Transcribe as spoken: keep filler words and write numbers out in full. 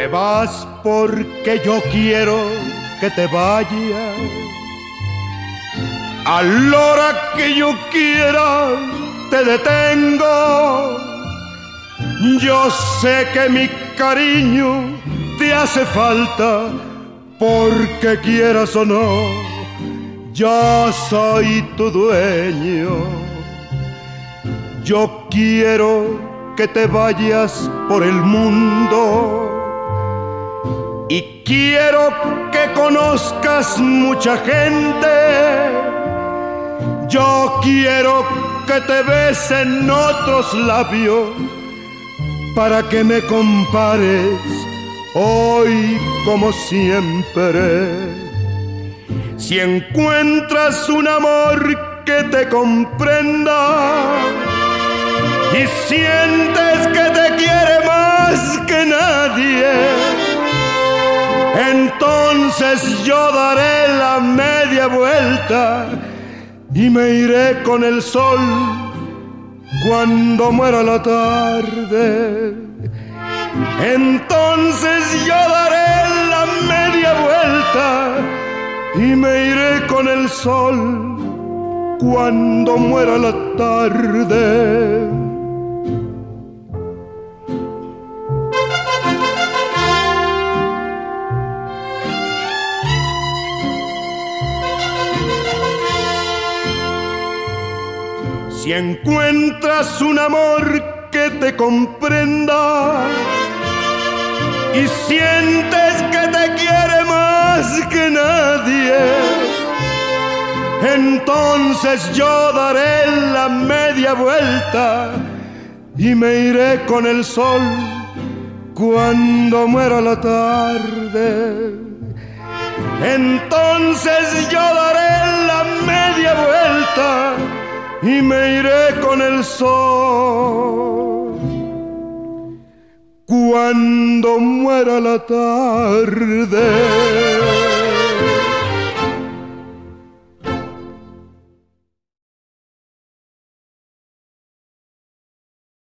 vas porque yo quiero que te vayas. A la hora que yo quiera te detengo. Yo sé que mi cariño te hace falta, porque quieras o no, ya soy tu dueño. Yo quiero que te vayas por el mundo y quiero que conozcas mucha gente. Yo quiero que te besen otros labios para que me compares hoy como siempre. Si encuentras un amor que te comprenda y sientes que te quiere más que nadie, entonces yo daré la media vuelta y me iré con el sol cuando muera la tarde. Entonces yo daré la media vuelta y me iré con el sol cuando muera la tarde. Si encuentras un amor que te comprenda y sientes que te quiere más que nadie, entonces yo daré la media vuelta y me iré con el sol cuando muera la tarde. Entonces yo daré la media vuelta y me iré con el sol cuando muera la tarde.